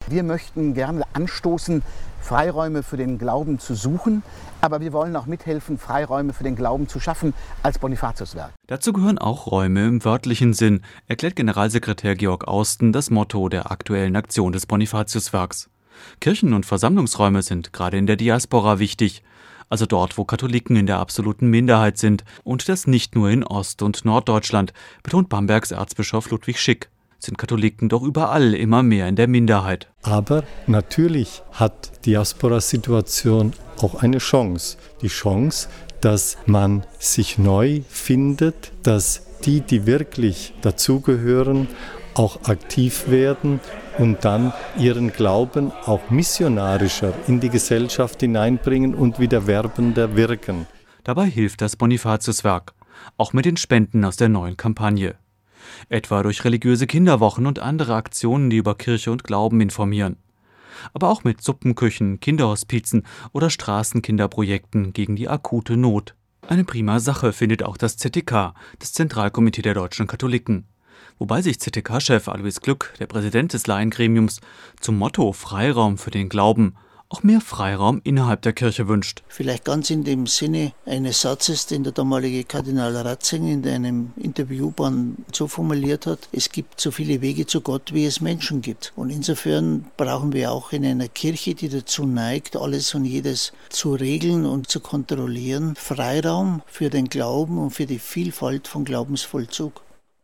Wir möchten gerne anstoßen, Freiräume für den Glauben zu suchen, aber wir wollen auch mithelfen, Freiräume für den Glauben zu schaffen als Bonifatiuswerk. Dazu gehören auch Räume im wörtlichen Sinn, erklärt Generalsekretär Georg Austen das Motto der aktuellen Aktion des Bonifatiuswerks. Kirchen- und Versammlungsräume sind gerade in der Diaspora wichtig, also dort, wo Katholiken in der absoluten Minderheit sind, und das nicht nur in Ost- und Norddeutschland, betont Bambergs Erzbischof Ludwig Schick. Sind Katholiken doch überall immer mehr in der Minderheit. Aber natürlich hat Diaspora-Situation auch eine Chance. Die Chance, dass man sich neu findet, dass die wirklich dazugehören, auch aktiv werden und dann ihren Glauben auch missionarischer in die Gesellschaft hineinbringen und wieder werbender wirken. Dabei hilft das Bonifatiuswerk, auch mit den Spenden aus der neuen Kampagne. Etwa durch religiöse Kinderwochen und andere Aktionen, die über Kirche und Glauben informieren. Aber auch mit Suppenküchen, Kinderhospizen oder Straßenkinderprojekten gegen die akute Not. Eine prima Sache findet auch das ZTK, das Zentralkomitee der deutschen Katholiken. Wobei sich ZTK-Chef Alois Glück, der Präsident des Laiengremiums, zum Motto Freiraum für den Glauben auch mehr Freiraum innerhalb der Kirche wünscht. Vielleicht ganz in dem Sinne eines Satzes, den der damalige Kardinal Ratzinger in einem Interviewband so formuliert hat: Es gibt so viele Wege zu Gott, wie es Menschen gibt. Und insofern brauchen wir auch in einer Kirche, die dazu neigt, alles und jedes zu regeln und zu kontrollieren, Freiraum für den Glauben und für die Vielfalt von Glaubensvollzug.